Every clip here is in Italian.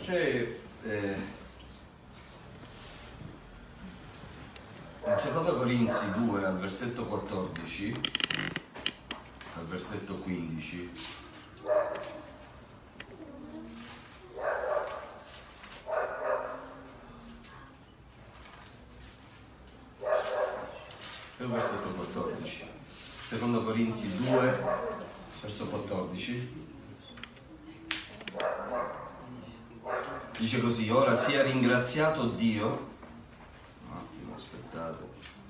C'è in 2 Corinzi 2 al versetto 14 al versetto 15 è il versetto 14. 2 Corinzi 2 verso 14 dice così: ora sia ringraziato Dio. Un attimo, aspettate.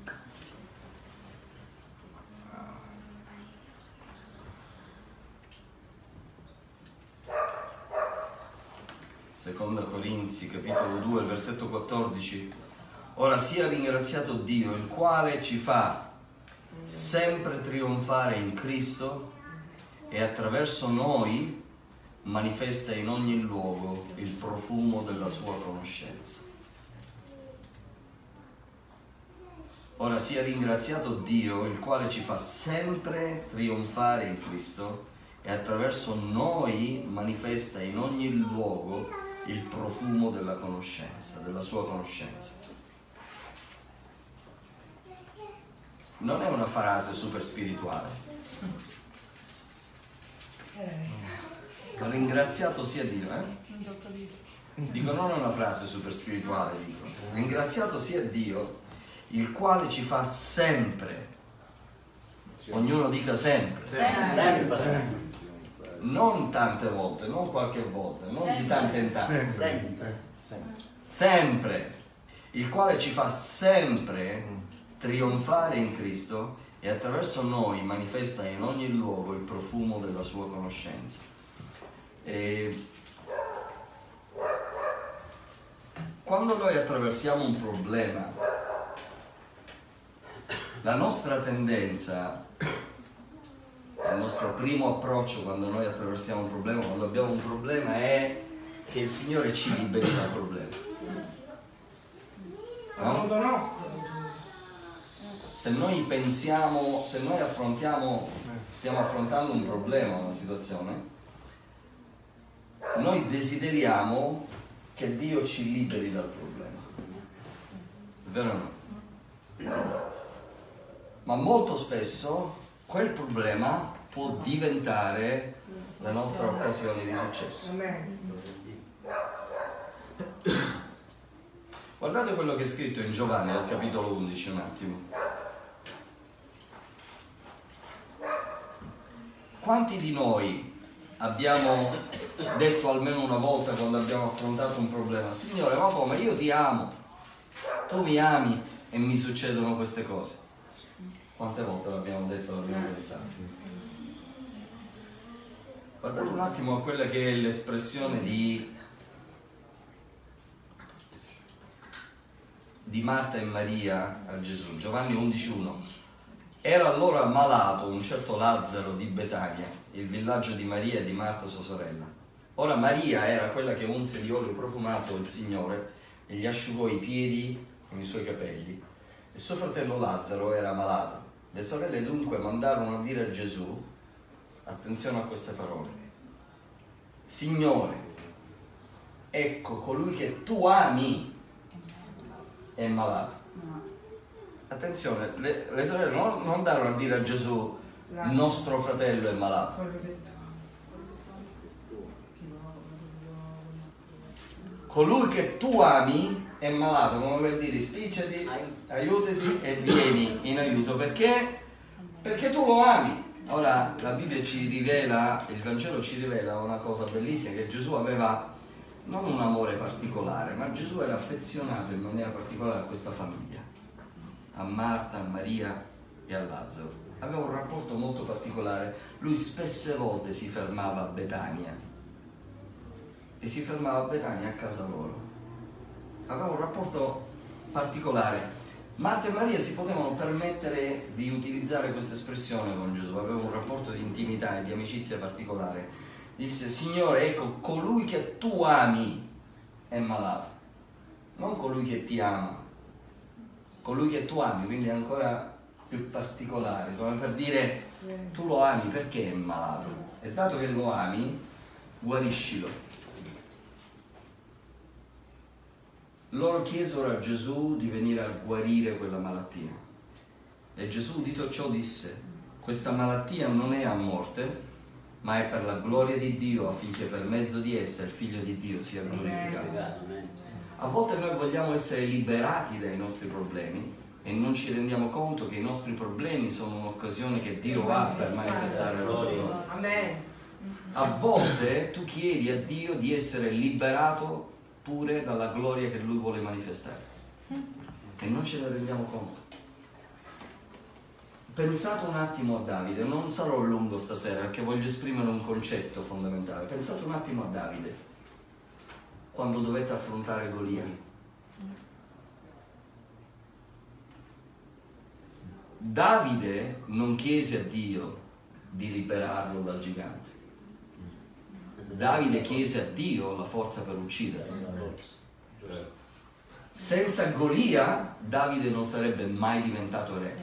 Seconda Corinzi capitolo 2 versetto 14: ora sia ringraziato Dio, il quale ci fa sempre trionfare in Cristo e attraverso noi manifesta in ogni luogo il profumo della sua conoscenza. Ora sia ringraziato Dio, il quale ci fa sempre trionfare in Cristo e attraverso noi manifesta in ogni luogo il profumo della conoscenza, della sua conoscenza. Non è una frase super spirituale. Ringraziato sia Dio, Dico, non è una frase super spirituale, dico. Ringraziato sia Dio, il quale ci fa sempre. Ognuno dica sempre. Sempre. Non tante volte, non qualche volta, non di tanto in tanto. Sempre. Il quale ci fa sempre trionfare in Cristo e attraverso noi manifesta in ogni luogo il profumo della sua conoscenza. Quando noi attraversiamo un problema, la nostra tendenza, il nostro primo approccio quando noi attraversiamo un problema, quando abbiamo un problema, è che il Signore ci liberi dal problema. No? Se noi pensiamo, se noi stiamo affrontando un problema, una situazione, noi desideriamo che Dio ci liberi dal problema. È vero o no? Ma molto spesso quel problema può diventare la nostra occasione di successo. Guardate quello che è scritto in Giovanni al capitolo 11 un attimo. Quanti di noi abbiamo detto almeno una volta quando abbiamo affrontato un problema: Signore, ma come, io ti amo, tu mi ami e mi succedono queste cose? Quante volte l'abbiamo detto, l'abbiamo pensato? Guardate un attimo a quella che è l'espressione di Marta e Maria a Gesù. Giovanni 11,1. Era allora malato un certo Lazzaro di Betania, il villaggio di Maria e di Marta sua sorella. Ora Maria era quella che unse di olio profumato il Signore e gli asciugò i piedi con i suoi capelli. E suo fratello Lazzaro era malato. Le sorelle dunque mandarono a dire a Gesù, attenzione a queste parole: Signore, ecco colui che tu ami è malato. Attenzione, le sorelle non andarono a dire a Gesù, nostro fratello è malato. Colui che tu ami è malato, come per dire, spicciati, aiutati e vieni in aiuto. Perché? Perché tu lo ami. Ora la Bibbia ci rivela, il Vangelo ci rivela una cosa bellissima, che Gesù aveva non un amore particolare, ma Gesù era affezionato in maniera particolare a questa famiglia, a Marta, a Maria e a Lazzaro. Aveva un rapporto molto particolare. Lui spesse volte si fermava a Betania, e si fermava a Betania a casa loro. Aveva un rapporto particolare. Marta e Maria si potevano permettere di utilizzare questa espressione con Gesù, aveva un rapporto di intimità e di amicizia particolare. Disse: Signore, ecco colui che tu ami è malato, non colui che ti ama, colui che tu ami, quindi è ancora più particolare, come per dire tu lo ami perché è malato, e dato che lo ami, guariscilo. loro chiesero a Gesù di venire a guarire quella malattia. E Gesù, udito ciò, disse: questa malattia non è a morte, ma è per la gloria di Dio, affinché per mezzo di essa il Figlio di Dio sia glorificato. A volte noi vogliamo essere liberati dai nostri problemi e non ci rendiamo conto che i nostri problemi sono un'occasione che Dio ha per manifestare la sua gloria. Amen. A volte tu chiedi a Dio di essere liberato pure dalla gloria che Lui vuole manifestare e non ce ne rendiamo conto. Pensate un attimo a Davide, non sarò lungo stasera perché voglio esprimere un concetto fondamentale. Pensate un attimo a Davide quando dovette affrontare Golia. Davide non chiese a Dio di liberarlo dal gigante. Davide chiese a Dio la forza per ucciderlo. Senza Golia Davide non sarebbe mai diventato re.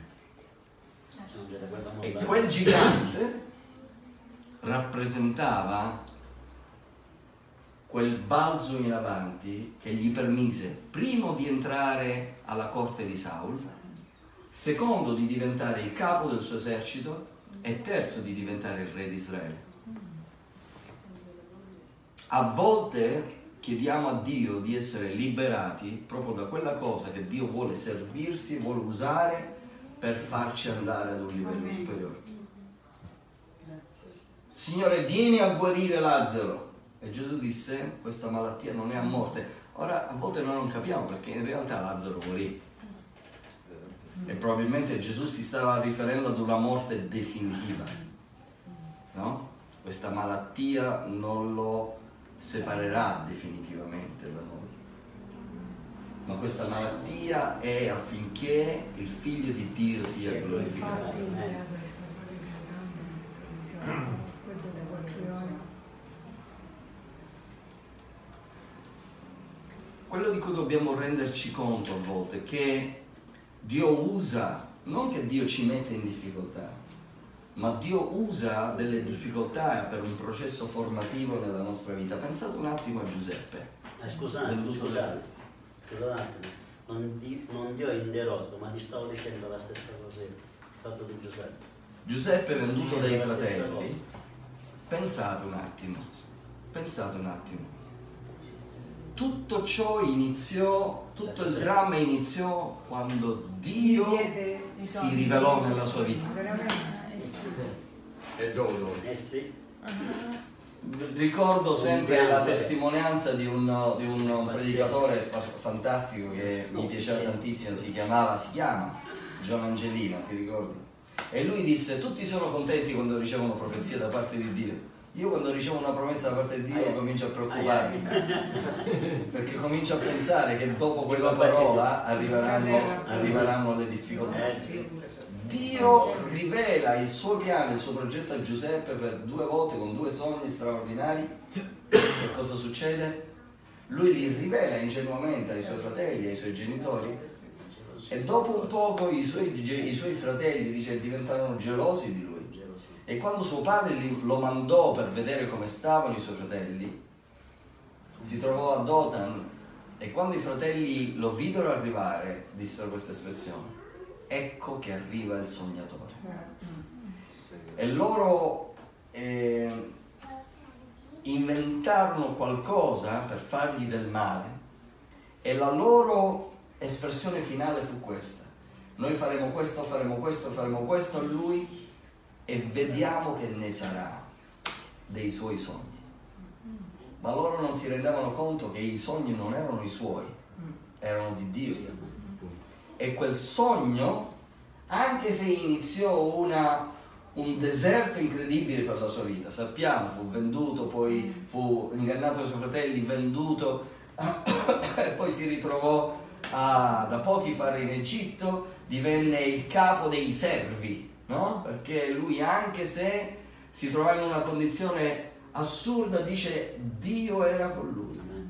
E quel gigante rappresentava quel balzo in avanti che gli permise, primo, di entrare alla corte di Saul, secondo, di diventare il capo del suo esercito e terzo, di diventare il re di Israele. A volte chiediamo a Dio di essere liberati proprio da quella cosa che Dio vuole servirsi, vuole usare per farci andare ad un livello superiore. Signore, vieni a guarire Lazzaro. E Gesù disse: questa malattia non è a morte. Ora, a volte noi non capiamo perché in realtà Lazzaro morì. E probabilmente Gesù si stava riferendo ad una morte definitiva. No? Questa malattia non lo separerà definitivamente da noi. Ma questa malattia è affinché il Figlio di Dio sia glorificato. Quello di cui dobbiamo renderci conto a volte è che Dio usa, non che Dio ci mette in difficoltà, ma Dio usa delle difficoltà per un processo formativo nella nostra vita. Pensate un attimo a Giuseppe. Scusate, non ti ho interrotto, ma ti stavo dicendo la stessa cosa, il fatto di Giuseppe. Giuseppe venduto dai fratelli. Pensate un attimo. Tutto ciò iniziò, tutto il dramma iniziò quando Dio si rivelò nella sua vita. E dono. Sì. Ricordo sempre la testimonianza di un predicatore fantastico che mi piaceva tantissimo, si chiama John Angelino, ti ricordi? E lui disse: tutti sono contenti quando ricevono profezia da parte di Dio. Io quando ricevo una promessa da parte di Dio comincio a preoccuparmi, perché comincio a pensare che dopo quella parola arriveranno le difficoltà. Dio rivela il suo piano, il suo progetto a Giuseppe per 2 volte con 2 sogni straordinari. E cosa succede? Lui li rivela ingenuamente ai suoi fratelli, ai suoi genitori, e dopo un poco i suoi fratelli, dice, diventarono gelosi di lui. E quando suo padre lo mandò per vedere come stavano i suoi fratelli, si trovò a Dothan, e quando i fratelli lo videro arrivare dissero questa espressione: ecco che arriva il sognatore. E loro inventarono qualcosa per fargli del male, e la loro espressione finale fu questa: noi faremo questo a lui, e vediamo che ne sarà dei suoi sogni. Ma loro non si rendevano conto che i sogni non erano i suoi, erano di Dio. E quel sogno, anche se iniziò un deserto incredibile per la sua vita, sappiamo, fu venduto, poi fu ingannato dai suoi fratelli, venduto, e poi si ritrovò da Potifar in Egitto, divenne il capo dei servi, no? Perché lui, anche se si trovava in una condizione assurda, dice Dio era con lui.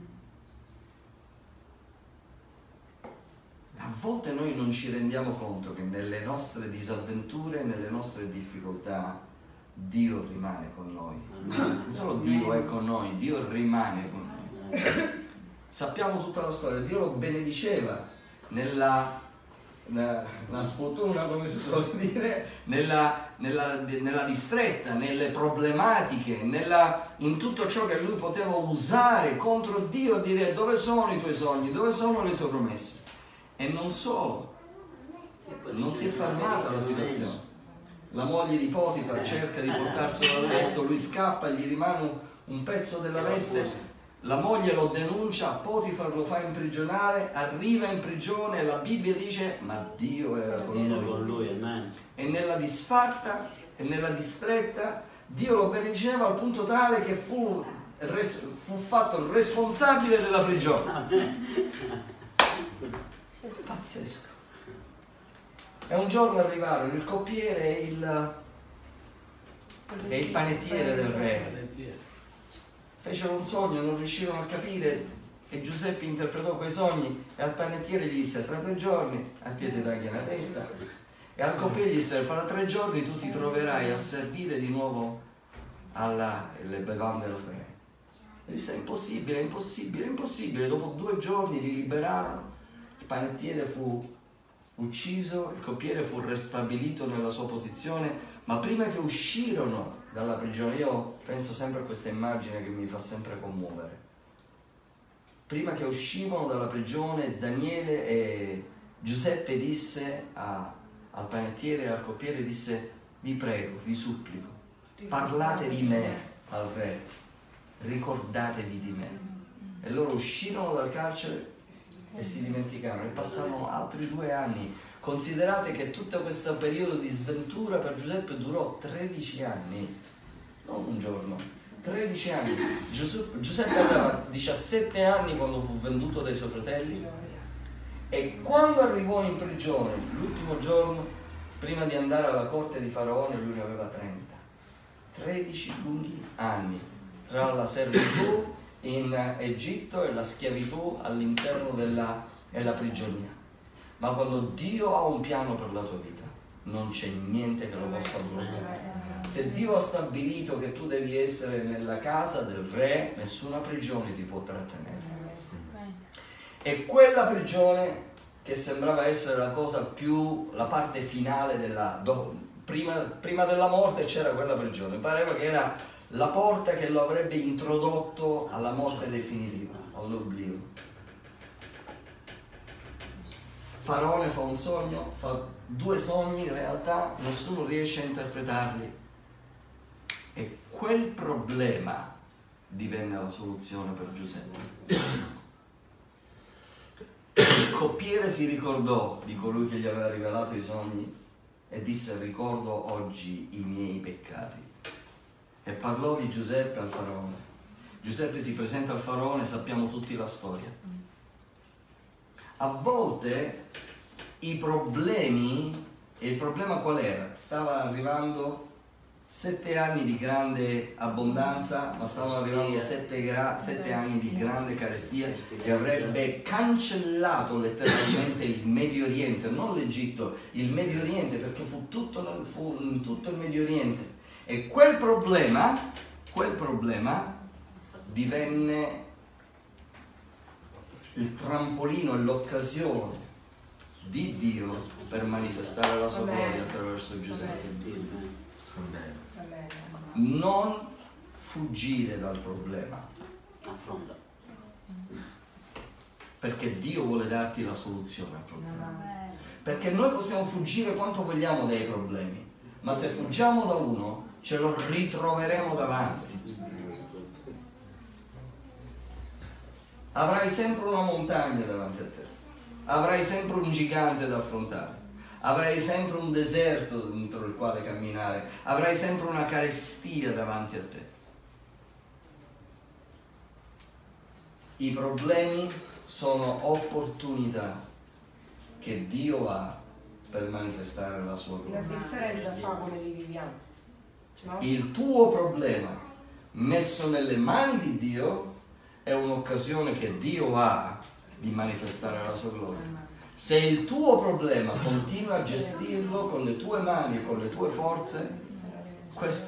A volte noi non ci rendiamo conto che nelle nostre disavventure, nelle nostre difficoltà, Dio rimane con noi. Non solo Dio è con noi, Dio rimane con noi. Sappiamo tutta la storia. Dio lo benediceva nella sfortuna, come si suol dire, nella distretta, nelle problematiche, in tutto ciò che lui poteva usare contro Dio, dire: dove sono i tuoi sogni, dove sono le tue promesse? E non solo, non si è fermata la situazione. La moglie di Potifar cerca di portarselo a letto, lui scappa, gli rimane un pezzo della veste. La moglie lo denuncia, Potifar lo fa imprigionare, arriva in prigione e la Bibbia dice: ma Dio era con lui. E nella disfatta e nella distretta Dio lo benediceva al punto tale che fu fatto responsabile della prigione. Pazzesco. E un giorno arrivarono il coppiere e il panettiere del re. Fecero un sogno, non riuscirono a capire, e Giuseppe interpretò quei sogni e al panettiere gli disse: fra 3 giorni al piede taglia la testa, e al coppiere gli disse: fra 3 giorni tu ti troverai a servire di nuovo le bevande del re. E disse: è impossibile, è impossibile, è impossibile. Dopo 2 giorni li liberarono, il panettiere fu ucciso, il coppiere fu restabilito nella sua posizione, ma prima che uscirono dalla prigione, io penso sempre a questa immagine che mi fa sempre commuovere. Prima che uscivano dalla prigione, Daniele e Giuseppe disse al panettiere e al coppiere, disse: vi prego, vi supplico, parlate di me al re, ricordatevi di me. E loro uscirono dal carcere e si dimenticarono, e passarono altri 2 anni. Considerate che tutto questo periodo di sventura per Giuseppe durò 13 anni, non un giorno, 13 anni. Giuseppe aveva 17 anni quando fu venduto dai suoi fratelli, e quando arrivò in prigione, l'ultimo giorno, prima di andare alla corte di Faraone, lui ne aveva 30. 13 lunghi anni, tra la servitù in Egitto e la schiavitù all'interno della prigionia. Ma quando Dio ha un piano per la tua vita, non c'è niente che lo possa bloccare. Se Dio ha stabilito che tu devi essere nella casa del re, nessuna prigione ti può trattenere. E quella prigione, che sembrava essere la parte finale prima della morte, c'era quella prigione, pareva che era la porta che lo avrebbe introdotto alla morte definitiva, all'oblio. Faraone fa un sogno, fa 2 sogni, in realtà nessuno riesce a interpretarli, e quel problema divenne la soluzione per Giuseppe. Il coppiere si ricordò di colui che gli aveva rivelato i sogni e disse: ricordo oggi i miei peccati. E parlò di Giuseppe al Faraone. Giuseppe si presenta al Faraone, sappiamo tutti la storia. A volte i problemi, e il problema qual era? Stava arrivando 7 anni di grande abbondanza, ma stavano arrivando 7 anni di grande carestia che avrebbe cancellato letteralmente il Medio Oriente, non l'Egitto, il Medio Oriente, perché fu in tutto il Medio Oriente. E quel problema divenne il trampolino e l'occasione di Dio per manifestare la sua gloria attraverso Giuseppe. Non fuggire dal problema, affronta, perché Dio vuole darti la soluzione al problema. Perché noi possiamo fuggire quanto vogliamo dai problemi, ma se fuggiamo da uno ce lo ritroveremo davanti. Avrai sempre una montagna davanti a te, avrai sempre un gigante da affrontare, avrai sempre un deserto dentro il quale camminare, avrai sempre una carestia davanti a te. I problemi sono opportunità che Dio ha per manifestare la sua gloria. Che differenza fa come li viviamo? No? Il tuo problema messo nelle mani di Dio è un'occasione che Dio ha di manifestare la sua gloria. Se il tuo problema continua a gestirlo con le tue mani e con le tue forze, questo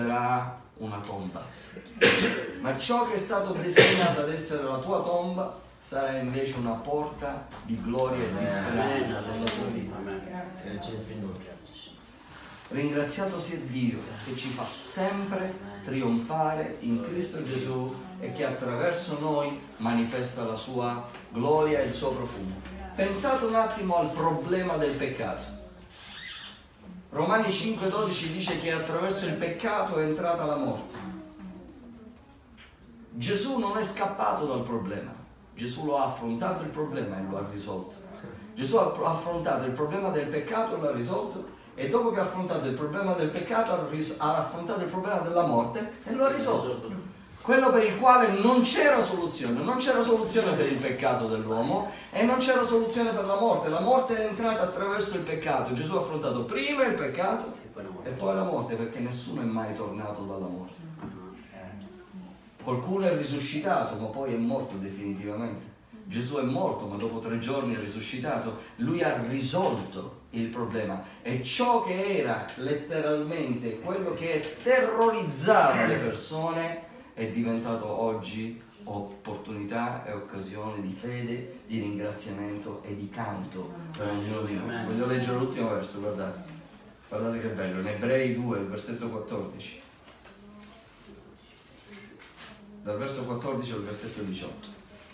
diventerà una tomba. Ma ciò che è stato destinato ad essere la tua tomba sarà invece una porta di gloria e di speranza nella tua vita. Grazie. Ringraziato sia Dio che ci fa sempre trionfare in Cristo Gesù e che attraverso noi manifesta la sua gloria e il suo profumo. Pensate un attimo al problema del peccato. Romani 5,12 dice che attraverso il peccato è entrata la morte. Gesù non è scappato dal problema. Gesù lo ha affrontato il problema e lo ha risolto. Gesù ha affrontato il problema del peccato e lo ha risolto, e dopo che ha affrontato il problema del peccato ha affrontato il problema della morte e lo ha risolto. Quello per il quale non c'era soluzione per il peccato dell'uomo e non c'era soluzione per la morte. La morte è entrata attraverso il peccato. Gesù ha affrontato prima il peccato e poi la morte, perché nessuno è mai tornato dalla morte. Qualcuno è risuscitato, ma poi è morto definitivamente. Gesù è morto, ma dopo 3 giorni è risuscitato. Lui ha risolto il problema, e ciò che era letteralmente quello che terrorizzava le persone è diventato oggi opportunità e occasione di fede, di ringraziamento e di canto per ognuno di noi. Voglio leggere l'ultimo verso, guardate che bello, in Ebrei 2, il versetto 14, dal verso 14 al versetto 18.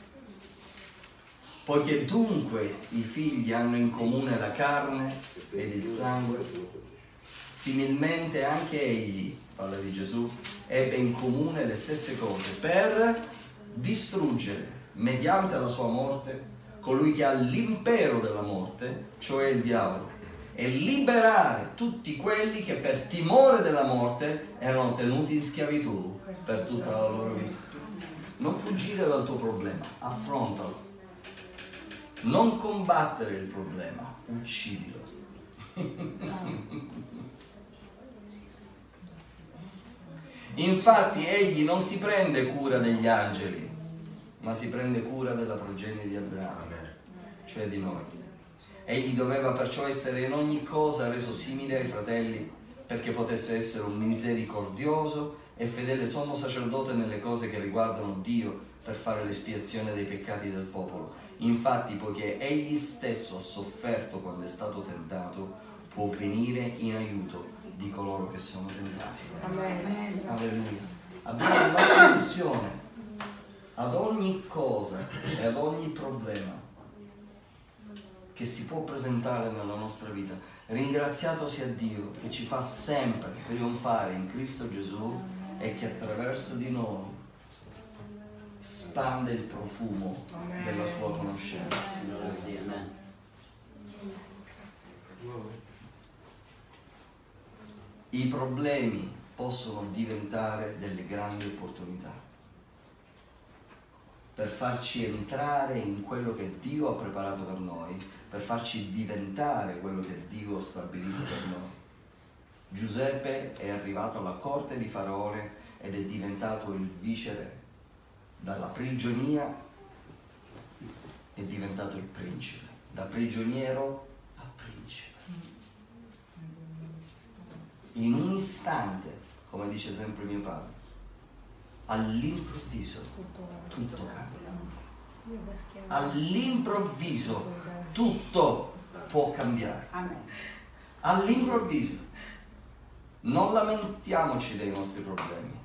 Poiché dunque i figli hanno in comune la carne ed il sangue, similmente anche egli, parla di Gesù, ebbe in comune le stesse cose per distruggere, mediante la sua morte, colui che ha l'impero della morte, cioè il diavolo, e liberare tutti quelli che per timore della morte erano tenuti in schiavitù per tutta la loro vita. Non fuggire dal tuo problema, affrontalo. Non combattere il problema, uccidilo. Infatti egli non si prende cura degli angeli, ma si prende cura della progenie di Abramo, cioè di noi. Egli doveva perciò essere in ogni cosa reso simile ai fratelli, perché potesse essere un misericordioso e fedele sommo sacerdote nelle cose che riguardano Dio, per fare l'espiazione dei peccati del popolo. Infatti, poiché egli stesso ha sofferto quando è stato tentato, può venire in aiuto di coloro che sono tentati. Amen. Alleluia. Abbiamo la soluzione ad ogni cosa e ad ogni problema che si può presentare nella nostra vita. Ringraziato sia Dio che ci fa sempre trionfare in Cristo Gesù e che attraverso di noi spande il profumo della sua conoscenza. I problemi possono diventare delle grandi opportunità per farci entrare in quello che Dio ha preparato per noi, per farci diventare quello che Dio ha stabilito per noi. Giuseppe è arrivato alla corte di Faraone ed è diventato il viceré. Dalla prigionia è diventato il principe, da prigioniero a principe. In un istante, come dice sempre mio padre, all'improvviso tutto cambia. All'improvviso tutto può cambiare. All'improvviso. Non lamentiamoci dei nostri problemi.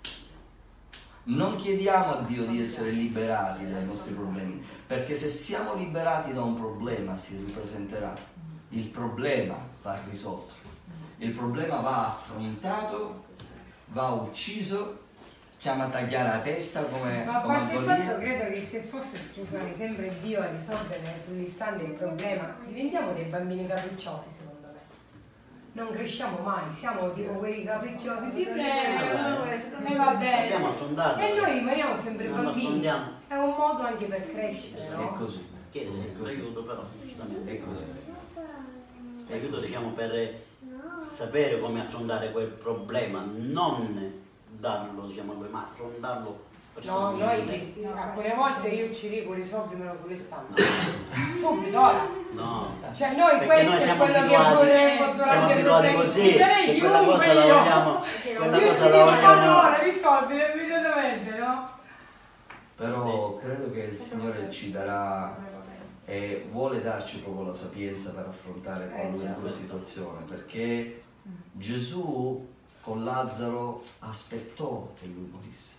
Non chiediamo a Dio di essere liberati dai nostri problemi, perché se siamo liberati da un problema si ripresenterà. Il problema va risolto, il problema va affrontato, va ucciso, chiama a tagliare la testa come Ma a parte il Golia. fatto, credo che se fosse, scusami, sempre Dio a risolvere sull'istante il problema, diventiamo dei bambini capricciosi, secondo me. Non cresciamo mai, siamo tipo quei capricciosi, ti prego, e va bene. E noi rimaniamo sempre bambini. È un modo anche per crescere, no? È così. Chiedere sempre aiuto, però, giustamente. È così. Aiuto, diciamo, per sapere come affrontare quel problema, non darlo, diciamo, a lui, ma affrontarlo. No, noi alcune volte io ci dico risolvimelo sull'istante. Subito, ora. No. Cioè noi Perché questo noi è siamo quello che abituati- vorremmo durante il abituati problema. così, Direi e quella chiunque cosa la io. vogliamo, quella Io cosa ci la dico vogliamo. allora risolvilo immediatamente, no? Però credo che il Signore ci darà e vuole darci proprio la sapienza per affrontare qualunque situazione, perché Gesù con Lazzaro aspettò che lui morisse,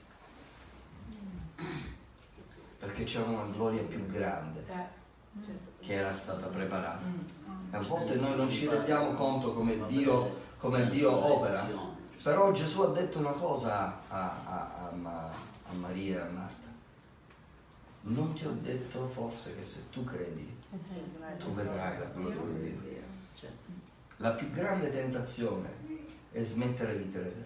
perché c'era una gloria più grande che era stata preparata. E a volte noi non ci rendiamo conto come Dio opera, però Gesù ha detto una cosa a Maria e a Marta: non ti ho detto forse che se tu credi tu vedrai la gloria di Dio? La più grande tentazione è smettere di credere.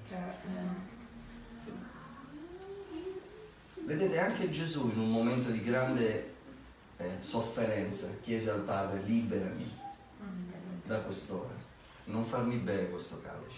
Vedete, anche Gesù in un momento di grande sofferenza chiese al Padre: liberami da quest'ora, non farmi bere questo calice.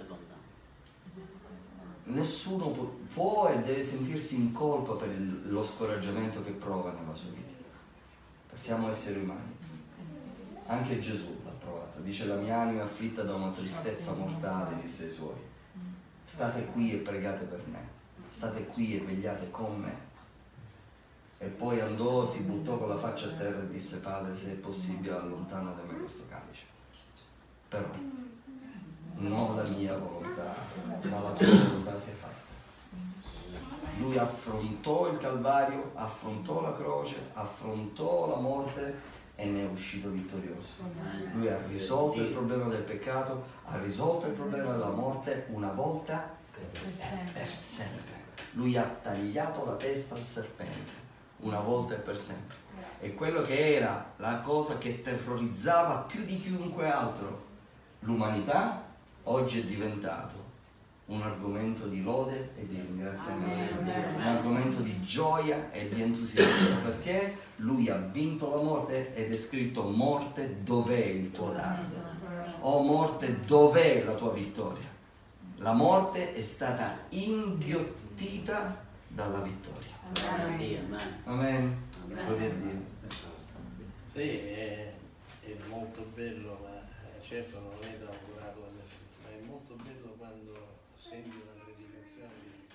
Nessuno può e deve sentirsi in colpa per lo scoraggiamento che prova nella sua vita. Siamo esseri umani. Anche Gesù l'ha provato. Dice: la mia anima è afflitta da una tristezza mortale, disse ai suoi. State qui e pregate per me. State qui e vegliate con me. E poi andò, si buttò con la faccia a terra e disse: Padre, se è possibile, allontana da me questo calice. Però non la mia volontà, ma la tua volontà sia fatta. Lui affrontò il Calvario, affrontò la croce, affrontò la morte e ne è uscito vittorioso. Lui ha risolto il problema del peccato, ha risolto il problema della morte una volta per sempre. Lui ha tagliato la testa al serpente una volta e per sempre. E quello che era la cosa che terrorizzava più di chiunque altro l'umanità, oggi è diventato un argomento di lode e di ringraziamento, un argomento di gioia e di entusiasmo, perché lui ha vinto la morte ed è scritto: morte, dov'è il tuo dardo? O morte, dov'è la tua vittoria? La morte è stata inghiottita dalla vittoria. Amen. Gloria a Dio. Sì, è molto bello, ma certo non è da augurarlo a nessuno, ma è molto bello quando senti una predicazione di